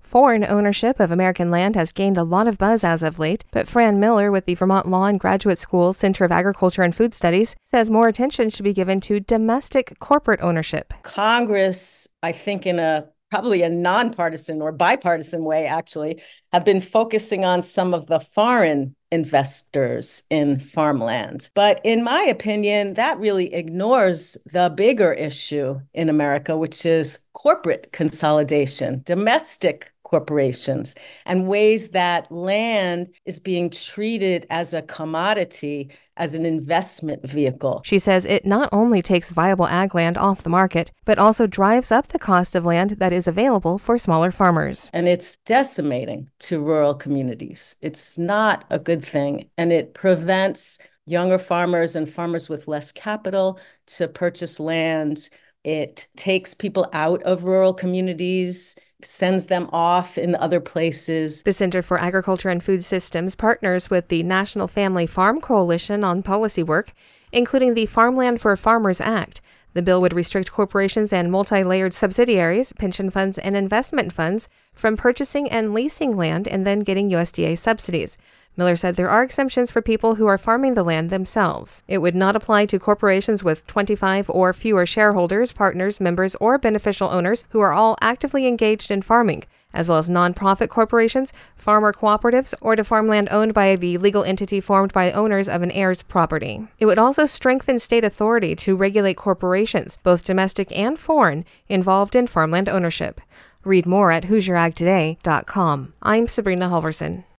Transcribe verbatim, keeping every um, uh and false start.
Foreign ownership of American land has gained a lot of buzz as of late, but Fran Miller with the Vermont Law and Graduate School Center of Agriculture and Food Studies says more attention should be given to domestic corporate ownership. Congress, I think in a probably a nonpartisan or bipartisan way, actually, have been focusing on some of the foreign investors in farmland. But in my opinion, that really ignores the bigger issue in America, which is corporate consolidation, domestic corporations, and ways that land is being treated as a commodity, as an investment vehicle. She says it not only takes viable ag land off the market, but also drives up the cost of land that is available for smaller farmers. And it's decimating to rural communities. It's not a good thing, and it prevents younger farmers and farmers with less capital to purchase land. It takes people out of rural communities, sends them off in other places. The Center for Agriculture and Food Systems partners with the National Family Farm Coalition on policy work, including the Farmland for Farmers Act. The bill would restrict corporations and multi-layered subsidiaries, pension funds, and investment funds from purchasing and leasing land and then getting U S D A subsidies. Miller said there are exemptions for people who are farming the land themselves. It would not apply to corporations with twenty-five or fewer shareholders, partners, members, or beneficial owners who are all actively engaged in farming, as well as nonprofit corporations, farmer cooperatives, or to farmland owned by the legal entity formed by owners of an heir's property. It would also strengthen state authority to regulate corporations, both domestic and foreign, involved in farmland ownership. Read more at Hoosier Ag Today dot com. I'm Sabrina Halverson.